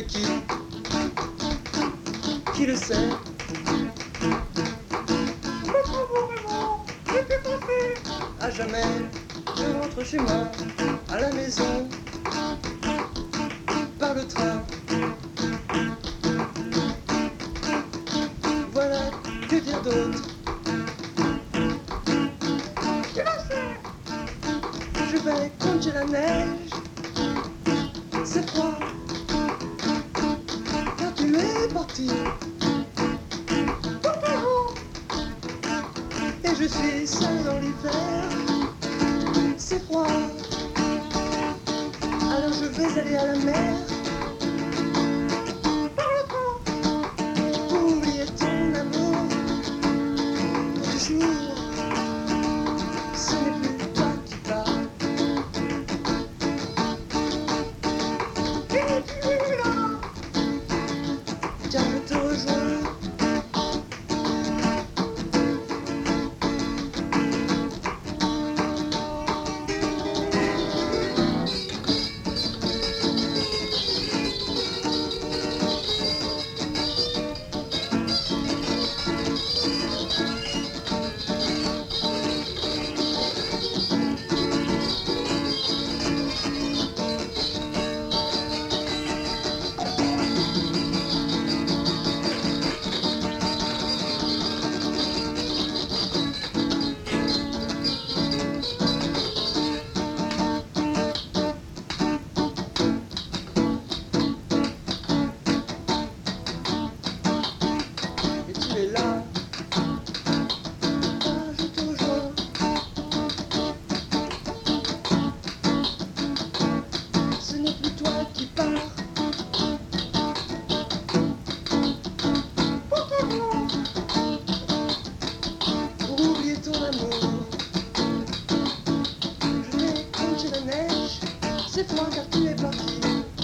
mais qui le sait? À jamais, je rentre chez moi, à la maison, par le train. Voilà, que dire d'autre? Je vais quand j'ai la neige, c'est froid, car tu es parti. Et je suis seul dans l'hiver, c'est froid, alors je vais aller à la mer. Pour oublier ton amour, toujours, ce n'est plus toi qui parles. Et tu es là, car je te rejoins. Et tu es là, ah, je te rejoins. Ce n'est plus toi qui pars. Pour oublier ton amour, je vais quand j'ai la neige, c'est froid car tu es parti.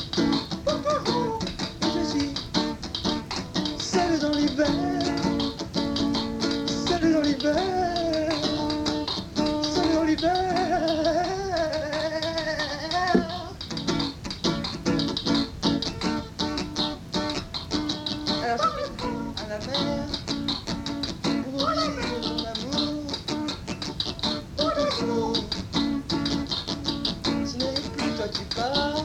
Et je suis seul dans l'hiver, seul dans l'hiver, seul dans l'hiver. Alors je vais à la mer, pour oublier ton amour, toujours. Ce n'est plus toi qui pars.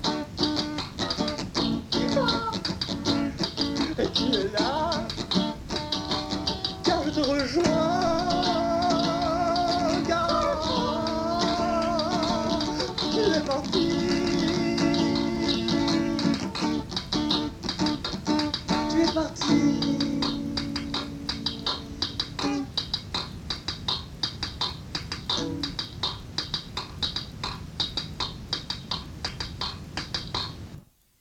Et tu es là, car je te rejoins. Car tu es parti. Tu es parti.